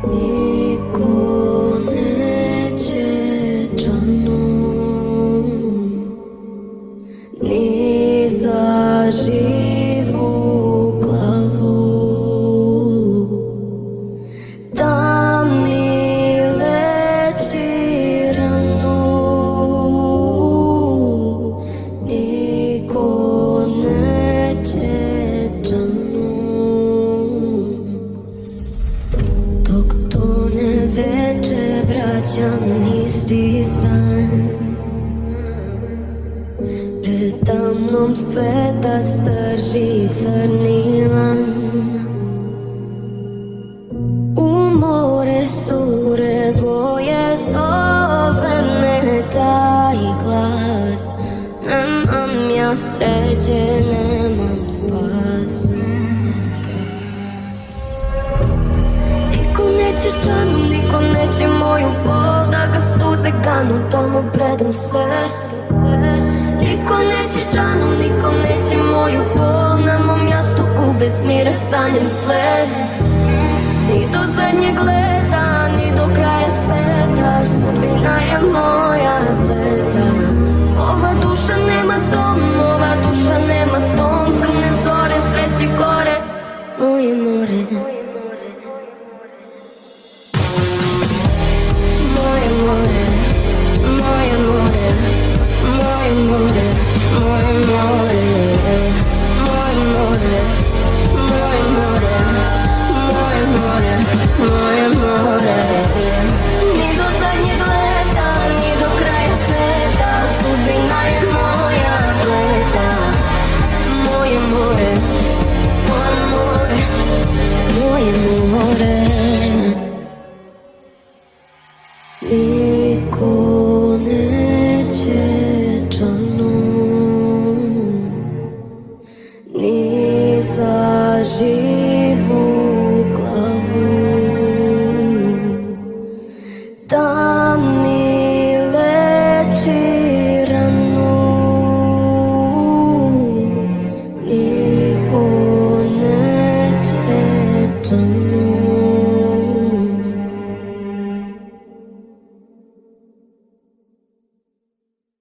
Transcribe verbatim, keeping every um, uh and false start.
Niko neće džanom ni za živu glavu da mi leči ranu. Niko neće džanom dok tone veče vraćam isti san. Predamnom svetac drži crni lan. U more sure boje zove me taj glas. Nemam ja sreće, nemam spas. Niko neće džanu, niko neće moju bol, da ga suze kanu, tomu predam se. Niko neće džanu, niko neće moju bol, na mom jastuku bez mira sanjam sled. Ni do zadnjeg leta, ni do kraja sveta, sudbina je moja pleta. Ova duša nema dom, ova duša nema ton, crne zore, sveće gore, moje more. Moje more, moje more, moje more, moje more, moje more, moje more, moje more, moje more. Ni do zadnjeg leta, ni do kraja sveta, sudbina je moja pleta. Moje more, moje more, moje more. Niko neće džanom ni za živu